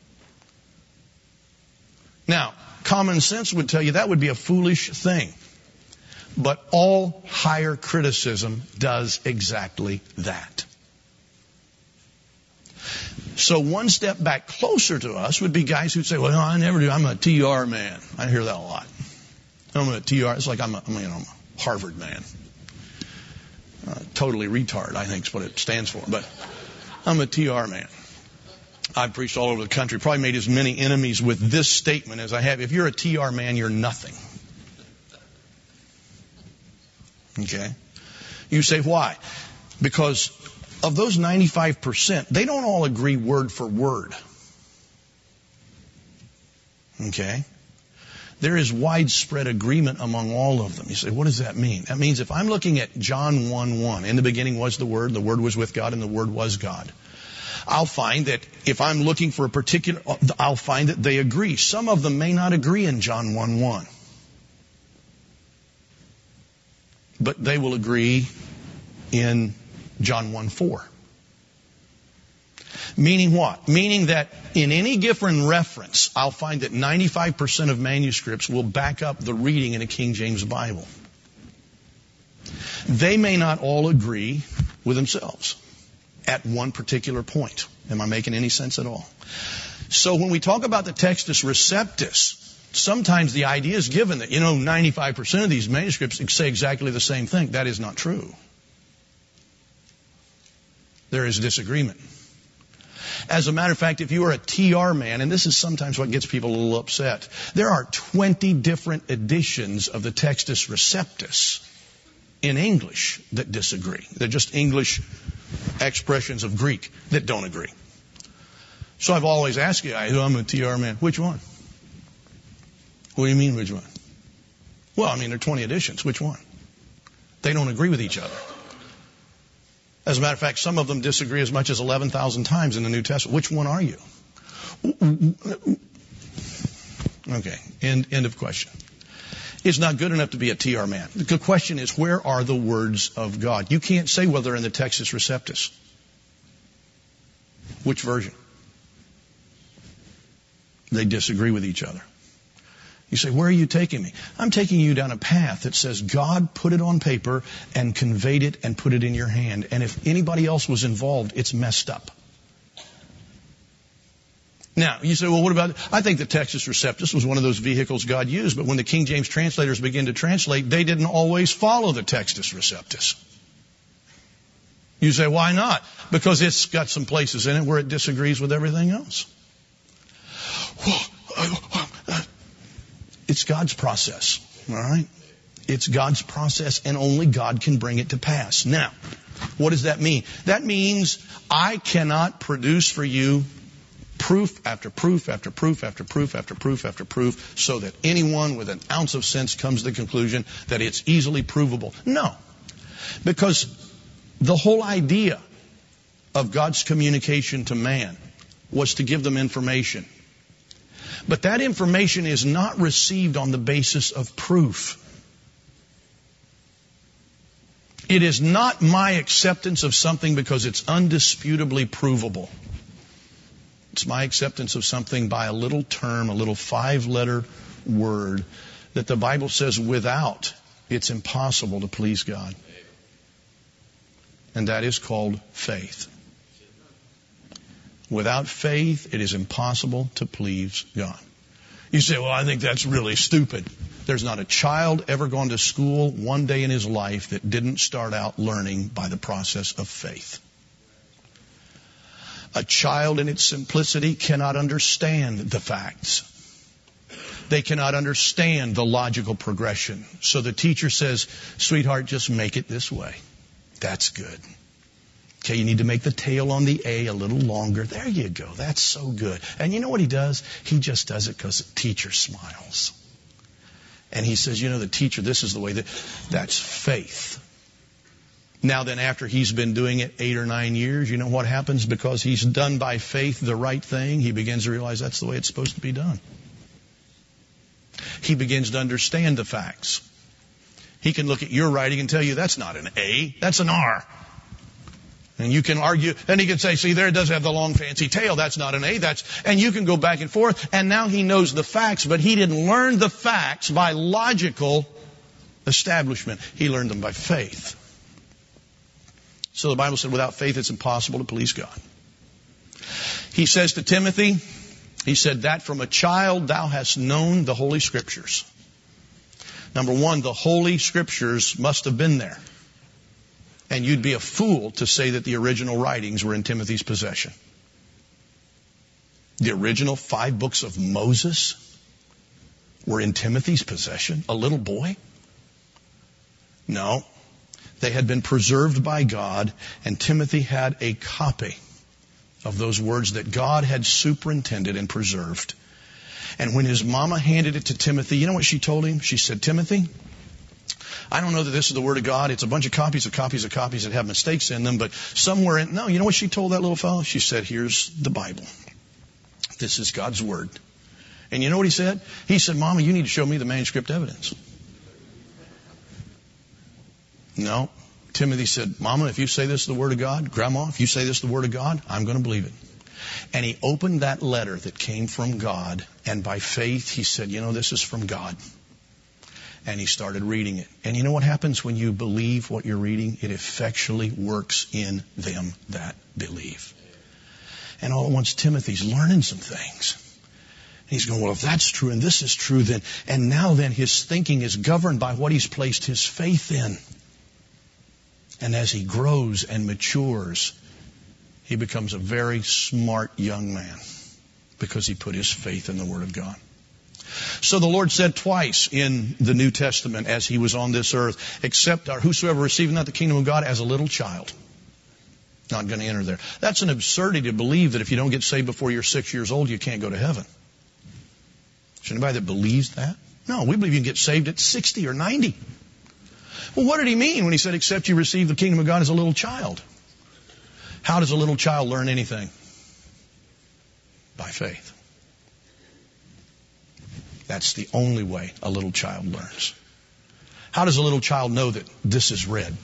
Now, common sense would tell you that would be a foolish thing. But all higher criticism does exactly that. So one step back closer to us would be guys who'd say, well, no, I never do. I'm a T R man. I hear that a lot. I'm a T R. It's like I'm a, you know, I'm a Harvard man. Uh, totally retard, I think is what it stands for. But I'm a T R man. I've preached all over the country. Probably made as many enemies with this statement as I have. If you're a T R man, you're nothing. Okay? You say, why? Because of those ninety-five percent, they don't all agree word for word. Okay? There is widespread agreement among all of them. You say, what does that mean? That means if I'm looking at John one one, in the beginning was the Word, the Word was with God, and the Word was God. I'll find that if I'm looking for a particular, I'll find that they agree. Some of them may not agree in John one one. But they will agree in John one four. Meaning what? Meaning that in any given reference, I'll find that ninety-five percent of manuscripts will back up the reading in a King James Bible. They may not all agree with themselves at one particular point. Am I making any sense at all? So when we talk about the Textus Receptus, sometimes the idea is given that, you know, ninety-five percent of these manuscripts say exactly the same thing. That is not true. There is disagreement. As a matter of fact, if you are a T R man, and this is sometimes what gets people a little upset, there are twenty different editions of the Textus Receptus in English that disagree. They're just English expressions of Greek that don't agree. So I've always asked you, I'm a T R man, which one? What do you mean, which one? Well, I mean, there are twenty editions. Which one? They don't agree with each other. As a matter of fact, some of them disagree as much as eleven thousand times in the New Testament. Which one are you? Okay, end, end of question. It's not good enough to be a T R man. The question is, where are the words of God? You can't say whether they're in the Textus Receptus. Which version? They disagree with each other. You say, where are you taking me? I'm taking you down a path that says God put it on paper and conveyed it and put it in your hand. And if anybody else was involved, it's messed up. Now, you say, well, what about, I think the Textus Receptus was one of those vehicles God used, but when the King James translators began to translate, they didn't always follow the Textus Receptus. You say, why not? Because it's got some places in it where it disagrees with everything else. It's God's process, all right? It's God's process, and only God can bring it to pass. Now, what does that mean? That means I cannot produce for you proof after proof after proof after proof after proof after proof so that anyone with an ounce of sense comes to the conclusion that it's easily provable. No, because the whole idea of God's communication to man was to give them information. But that information is not received on the basis of proof. It is not my acceptance of something because it's undisputably provable. It's my acceptance of something by a little term, a little five-letter word that the Bible says without, it's impossible to please God. And that is called faith. Without faith, it is impossible to please God. You say, well, I think that's really stupid. There's not a child ever gone to school one day in his life that didn't start out learning by the process of faith. A child in its simplicity cannot understand the facts. They cannot understand the logical progression. So the teacher says, sweetheart, just make it this way. That's good. Okay, you need to make the tail on the A a little longer. There you go. That's so good. And you know what he does? He just does it because the teacher smiles. And he says, you know, the teacher, this is the way that, that's faith. Now then, after he's been doing it eight or nine years, you know what happens? Because he's done by faith the right thing, he begins to realize that's the way it's supposed to be done. He begins to understand the facts. He can look at your writing and tell you that's not an A, that's an R. And you can argue, and he can say, see, there it does have the long fancy tail, that's not an A, that's, and you can go back and forth, and now he knows the facts, but he didn't learn the facts by logical establishment. He learned them by faith. So the Bible said without faith it's impossible to please God. He says to Timothy, he said that from a child thou hast known the Holy Scriptures. Number one, the Holy Scriptures must have been there. And you'd be a fool to say that the original writings were in Timothy's possession. The original five books of Moses were in Timothy's possession? A little boy? No. They had been preserved by God, and Timothy had a copy of those words that God had superintended and preserved. And when his mama handed it to Timothy, you know what she told him? She said, Timothy, I don't know that this is the Word of God. It's a bunch of copies of copies of copies that have mistakes in them, but somewhere in... No, you know what she told that little fellow? She said, here's the Bible. This is God's Word. And you know what he said? He said, Mama, you need to show me the manuscript evidence. No. Timothy said, Mama, if you say this is the Word of God, Grandma, if you say this is the Word of God, I'm going to believe it. And he opened that letter that came from God, and by faith he said, you know, this is from God. And he started reading it. And you know what happens when you believe what you're reading? It effectually works in them that believe. And all at once Timothy's learning some things. And he's going, well, if that's true and this is true, then, and now then his thinking is governed by what he's placed his faith in. And as he grows and matures, he becomes a very smart young man because he put his faith in the Word of God. So the Lord said twice in the New Testament as he was on this earth, except our whosoever receiveth not the kingdom of God as a little child. Not going to enter there. That's an absurdity to believe that if you don't get saved before you're six years old, you can't go to heaven. Is there anybody that believes that? No, we believe you can get saved at sixty or ninety. Well, what did he mean when he said, except you receive the kingdom of God as a little child? How does a little child learn anything? By faith. That's the only way a little child learns. How does a little child know that this is red?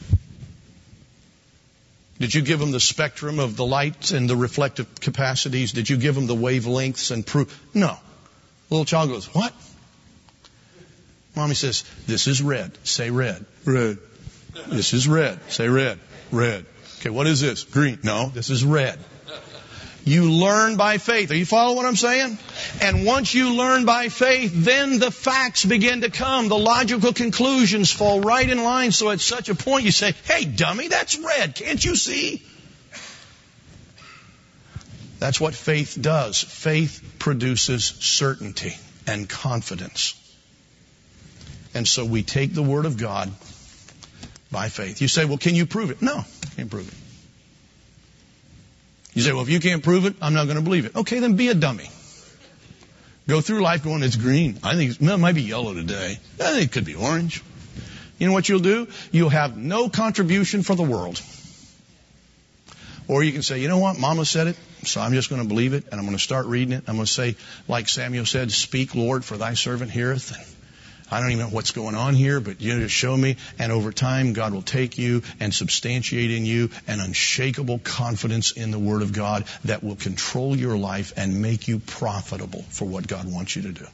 Did you give them the spectrum of the light and the reflective capacities? Did you give them the wavelengths and proof? No. A little child goes, what? Mommy says, this is red. Say red. Red. This is red. Say red. Red. Okay, what is this? Green. No, this is red. You learn by faith. Are you following what I'm saying? And once you learn by faith, then the facts begin to come. The logical conclusions fall right in line. So at such a point you say, hey, dummy, that's red. Can't you see? That's what faith does. Faith produces certainty and confidence. And so we take the Word of God by faith. You say, well, can you prove it? No, I can't prove it. You say, well, if you can't prove it, I'm not going to believe it. Okay, then be a dummy. Go through life going, it's green. I think it's, no, it might be yellow today. I think it could be orange. You know what you'll do? You'll have no contribution for the world. Or you can say, you know what? Mama said it, so I'm just going to believe it, and I'm going to start reading it. I'm going to say, like Samuel said, speak, Lord, for thy servant heareth. And I don't even know what's going on here, but you just show me. And over time, God will take you and substantiate in you an unshakable confidence in the Word of God that will control your life and make you profitable for what God wants you to do.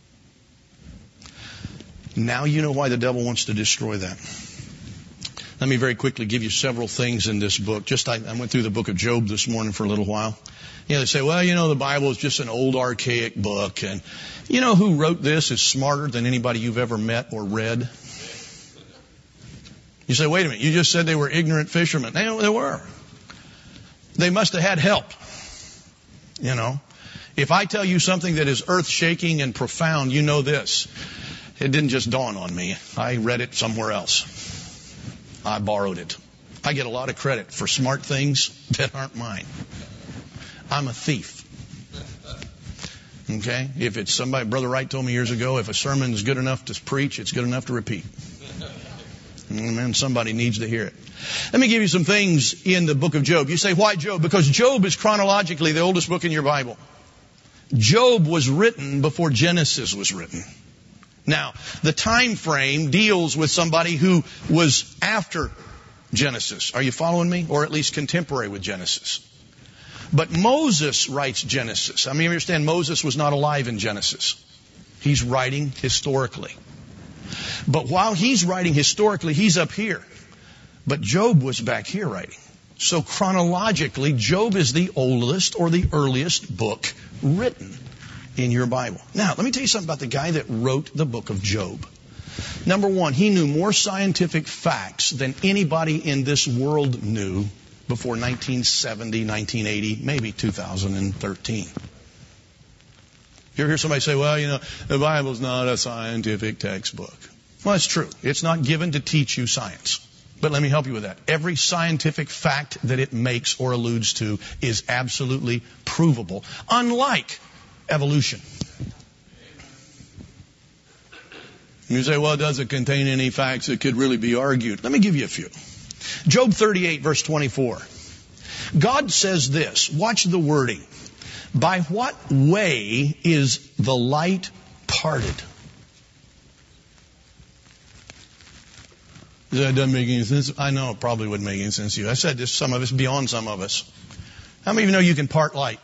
Now you know why the devil wants to destroy that. Let me very quickly give you several things in this book. Just I, I went through the book of Job this morning for a little while. You know, they say, well, you know, the Bible is just an old archaic book. And you know who wrote this is smarter than anybody you've ever met or read? You say, wait a minute, you just said they were ignorant fishermen. They, they were. They must have had help. You know, if I tell you something that is earth-shaking and profound, you know this. It didn't just dawn on me. I read it somewhere else. I borrowed it. I get a lot of credit for smart things that aren't mine. I'm a thief. Okay? If it's somebody, Brother Wright told me years ago, if a sermon is good enough to preach, it's good enough to repeat. Amen. Somebody needs to hear it. Let me give you some things in the book of Job. You say, why Job? Because Job is chronologically the oldest book in your Bible. Job was written before Genesis was written. Now, the time frame deals with somebody who was after Genesis. Are you following me? Or at least contemporary with Genesis. But Moses writes Genesis. I mean, you understand Moses was not alive in Genesis. He's writing historically. But while he's writing historically, he's up here. But Job was back here writing. So chronologically, Job is the oldest or the earliest book written in your Bible. Now, let me tell you something about the guy that wrote the book of Job. Number one, he knew more scientific facts than anybody in this world knew before nineteen seventy, nineteen eighty, maybe two thousand thirteen. You ever hear somebody say, well, you know, the Bible's not a scientific textbook. Well, it's true. It's not given to teach you science. But let me help you with that. Every scientific fact that it makes or alludes to is absolutely provable, unlike evolution. You say, well, does it contain any facts that could really be argued? Let me give you a few. Job thirty-eight, verse twenty-four. God says this. Watch the wording. By what way is the light parted? That doesn't make any sense. I know it probably wouldn't make any sense to you. I said this, some of us, beyond some of us. How many of you know you can part light?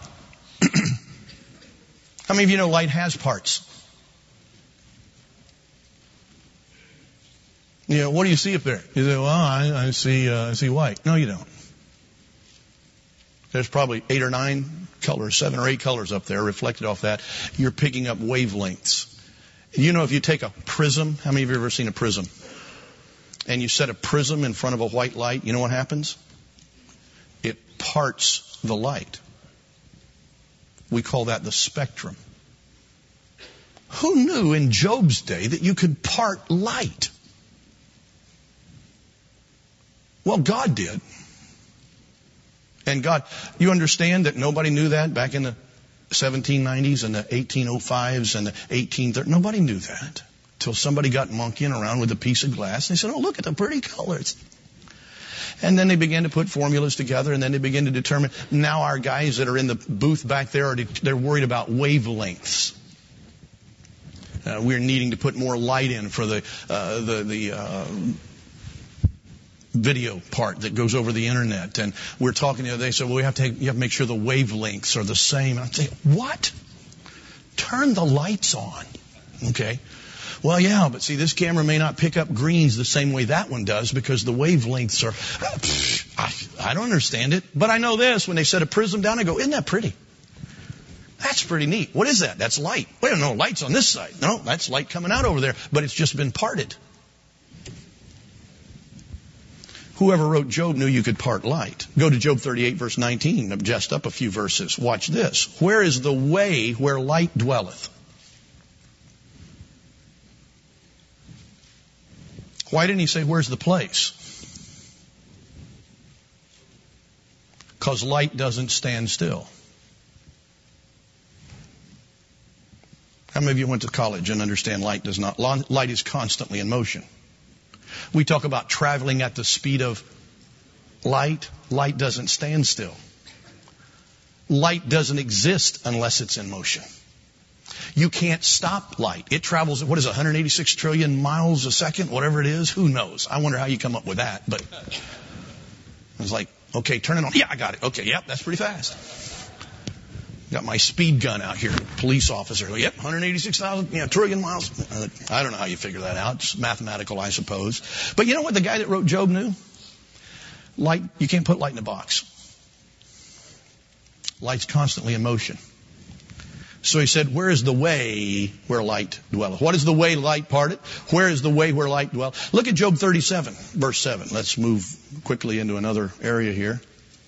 How many of you know light has parts? You know, what do you see up there? You say, well, I, I see, uh, I see white. No, you don't. There's probably eight or nine colors, seven or eight colors up there reflected off that. You're picking up wavelengths. You know, if you take a prism, how many of you have ever seen a prism? And you set a prism in front of a white light, you know what happens? It parts the light. We call that the spectrum. Who knew in Job's day that you could part light? Well, God did. And God, you understand that nobody knew that back in the seventeen nineties and the eighteen oh fives and the eighteen thirties. Nobody knew that. Till somebody got monkeying around with a piece of glass. And they said, oh, look at the pretty colors. And then they began to put formulas together, and then they began to determine. Now our guys that are in the booth back there, are they're worried about wavelengths. Uh, we're needing to put more light in for the uh, the, the uh, video part that goes over the internet. And we're talking the other day, so well, we have to take, you have to make sure the wavelengths are the same. And I'm thinking, what? Turn the lights on. Okay. Well, yeah, but see, this camera may not pick up greens the same way that one does because the wavelengths are, I, I don't understand it. But I know this, when they set a prism down, I go, isn't that pretty? That's pretty neat. What is that? That's light. Wait, no, light's on this side. No, that's light coming out over there, but it's just been parted. Whoever wrote Job knew you could part light. Go to Job thirty-eight, verse nineteen. I've just up a few verses. Watch this. Where is the way where light dwelleth? Why didn't he say, where's the place? Because light doesn't stand still. How many of you went to college and understand light does not? Light is constantly in motion. We talk about traveling at the speed of light. Light doesn't stand still. Light doesn't exist unless it's in motion. You can't stop light. It travels, what is it, one hundred eighty-six trillion miles a second, whatever it is. Who knows? I wonder how you come up with that. But it's like, okay, turn it on. Yeah, I got it. Okay, yep, that's pretty fast. Got my speed gun out here. Police officer. Yep, one hundred eighty-six thousand, yeah, trillion miles. I don't know how you figure that out. It's mathematical, I suppose. But you know what the guy that wrote Job knew? Light, you can't put light in a box. Light's constantly in motion. So he said, where is the way where light dwelleth? What is the way light parted? Where is the way where light dwelleth? Look at Job thirty-seven, verse seven. Let's move quickly into another area here.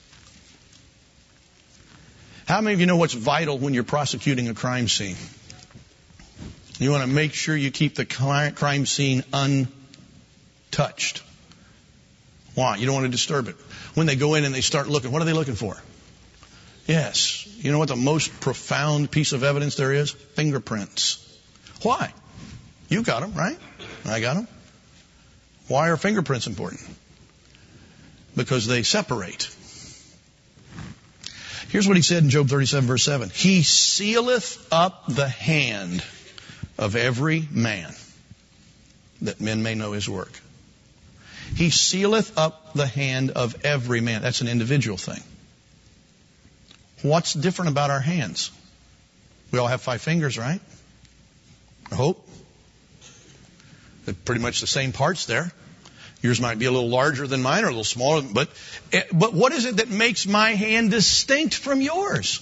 How many of you know what's vital when you're prosecuting a crime scene? You want to make sure you keep the crime scene untouched. Why? You don't want to disturb it. When they go in and they start looking, what are they looking for? Yes. You know what the most profound piece of evidence there is? Fingerprints. Why? You got them, right? I got them. Why are fingerprints important? Because they separate. Here's what he said in Job thirty-seven, verse seven. He sealeth up the hand of every man, that men may know his work. He sealeth up the hand of every man. That's an individual thing. What's different about our hands? We all have five fingers, right? I hope. They're pretty much the same parts there. Yours might be a little larger than mine or a little smaller, but but what is it that makes my hand distinct from yours?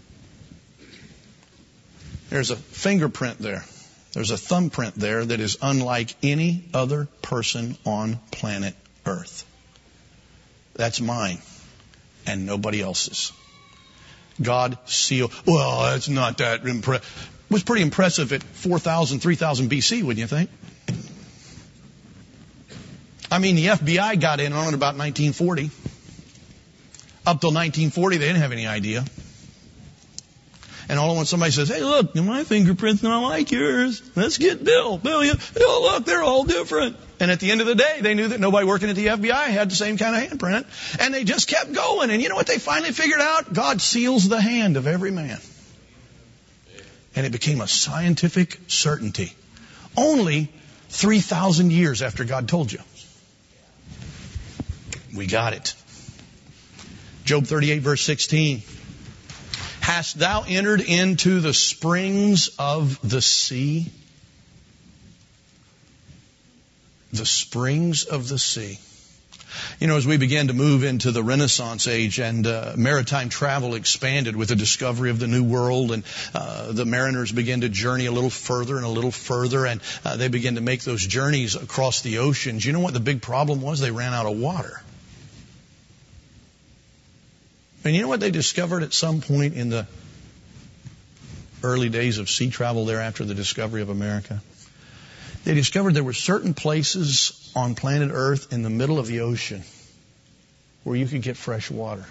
There's a fingerprint there. There's a thumbprint there that is unlike any other person on planet Earth. That's mine and nobody else's. God sealed. Well, it's not that impressive. It was pretty impressive at four thousand, three thousand B C, wouldn't you think? I mean, the F B I got in on it about nineteen forty. Up till nineteen forty, they didn't have any idea. And all of a sudden somebody says, hey, look, my fingerprint's not like yours. Let's get Bill. Bill, you, oh, look, they're all different. And at the end of the day, they knew that nobody working at the F B I had the same kind of handprint. And they just kept going. And you know what they finally figured out? God seals the hand of every man. And it became a scientific certainty. Only three thousand years after God told you. We got it. Job thirty-eight, verse sixteen. Hast thou entered into the springs of the sea? The springs of the sea. You know, as we began to move into the Renaissance age and uh, maritime travel expanded with the discovery of the New World, and uh, the mariners began to journey a little further and a little further, and uh, they began to make those journeys across the oceans. You know what the big problem was? They ran out of water. And you know what they discovered at some point in the early days of sea travel there after the discovery of America? They discovered there were certain places on planet Earth in the middle of the ocean where you could get fresh water.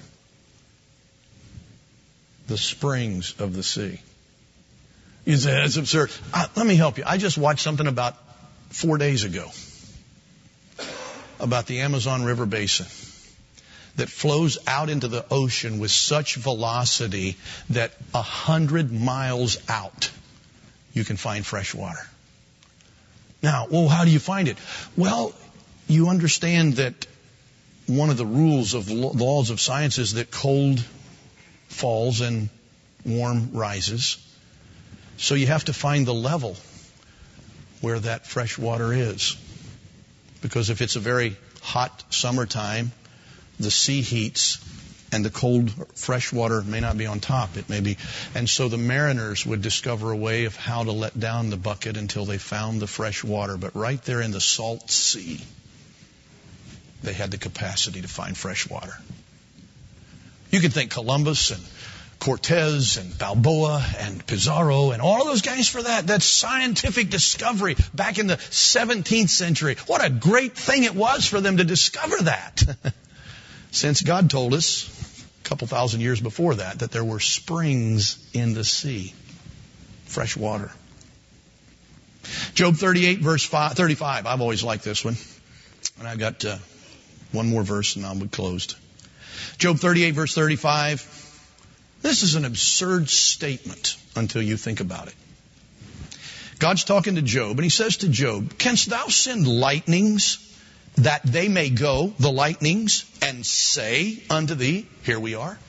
The springs of the sea. You say, that's absurd. Uh, let me help you. I just watched something about four days ago about the Amazon River Basin that flows out into the ocean with such velocity that a hundred miles out you can find fresh water. Now, well, how do you find it? Well, you understand that one of the rules of the laws of science is that cold falls and warm rises. So you have to find the level where that fresh water is. Because if it's a very hot summertime, the sea heats and the cold fresh water may not be on top. It may be. And so the mariners would discover a way of how to let down the bucket until they found the fresh water. But right there in the salt sea, they had the capacity to find fresh water. You could thank Columbus and Cortez and Balboa and Pizarro and all of those guys for that. That's scientific discovery back in the seventeenth century. What a great thing it was for them to discover that. Since God told us a couple thousand years before that that there were springs in the sea. Fresh water. Job thirty-eight, verse five, thirty-five. I've always liked this one. And I've got uh, one more verse and I'll be closed. Job thirty-eight, verse thirty-five. This is an absurd statement until you think about it. God's talking to Job, and he says to Job, canst thou send lightnings that they may go, the lightnings, and say unto thee, here we are?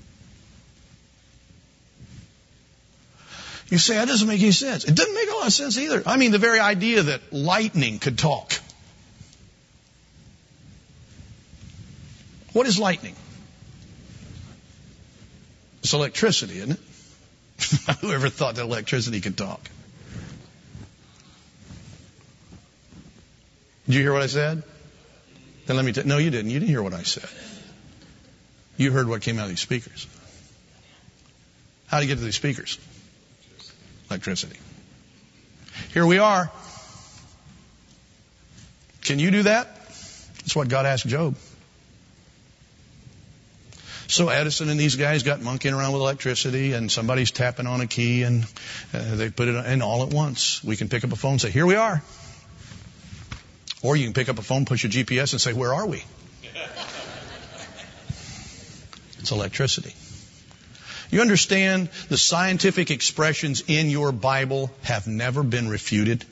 You say, that doesn't make any sense. It doesn't make a lot of sense either. I mean, the very idea that lightning could talk. What is lightning? It's electricity, isn't it? Whoever thought that electricity could talk? Did you hear what I said? Then let me tell you. No, you didn't. You didn't hear what I said. You heard what came out of these speakers. How do you get to these speakers? Electricity. Here we are. Can you do that? That's what God asked Job. So Edison and these guys got monkeying around with electricity, and somebody's tapping on a key, and uh, they put it in all at once. We can pick up a phone and say, here we are. Or you can pick up a phone, push a G P S, and say, where are we? It's electricity. You understand the scientific expressions in your Bible have never been refuted?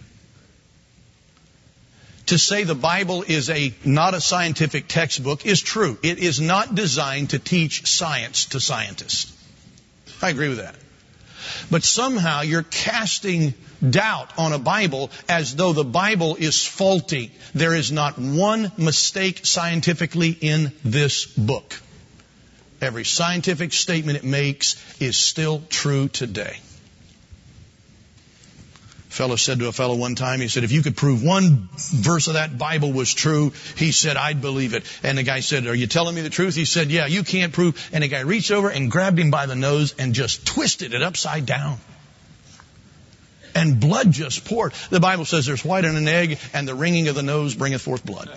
To say the Bible is a not a scientific textbook is true. It is not designed to teach science to scientists. I agree with that. But somehow you're casting doubt on a Bible as though the Bible is faulty. There is not one mistake scientifically in this book. Every scientific statement it makes is still true today. A fellow said to a fellow one time, he said, if you could prove one verse of that Bible was true, he said, I'd believe it. And the guy said, are you telling me the truth? He said, yeah, you can't prove. And the guy reached over and grabbed him by the nose and just twisted it upside down. And blood just poured. The Bible says there's white in an egg, and the wringing of the nose bringeth forth blood.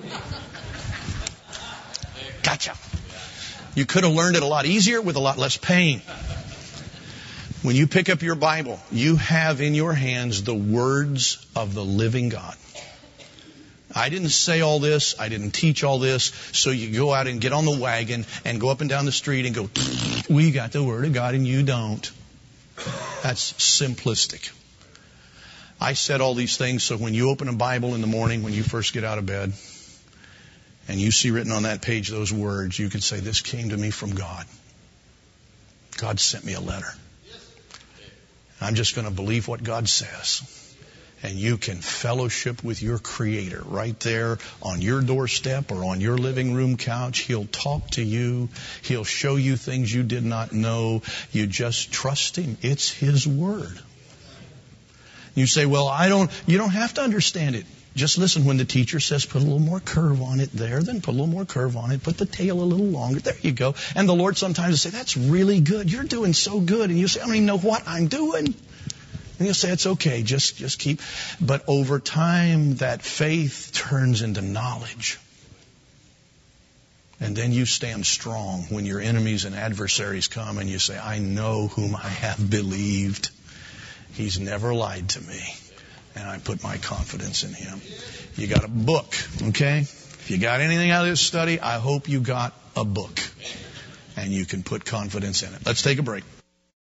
Gotcha. You could have learned it a lot easier with a lot less pain. When you pick up your Bible, you have in your hands the words of the living God. I didn't say all this. I didn't teach all this. So you go out and get on the wagon and go up and down the street and go, we got the Word of God and you don't. That's simplistic. I said all these things so when you open a Bible in the morning, when you first get out of bed, and you see written on that page those words, you can say, this came to me from God. God sent me a letter. I'm just going to believe what God says. And you can fellowship with your Creator right there on your doorstep or on your living room couch. He'll talk to you. He'll show you things you did not know. You just trust Him. It's His Word. You say, well, I don't, you don't have to understand it. Just listen when the teacher says, put a little more curve on it there, then put a little more curve on it, put the tail a little longer. There you go. And the Lord sometimes will say, that's really good. You're doing so good. And you say, I don't even know what I'm doing. And you'll say, it's okay. Just, just keep. But over time, that faith turns into knowledge. And then you stand strong when your enemies and adversaries come and you say, I know whom I have believed. He's never lied to me. And I put my confidence in Him. You got a book, okay? If you got anything out of this study, I hope you got a book. And you can put confidence in it. Let's take a break.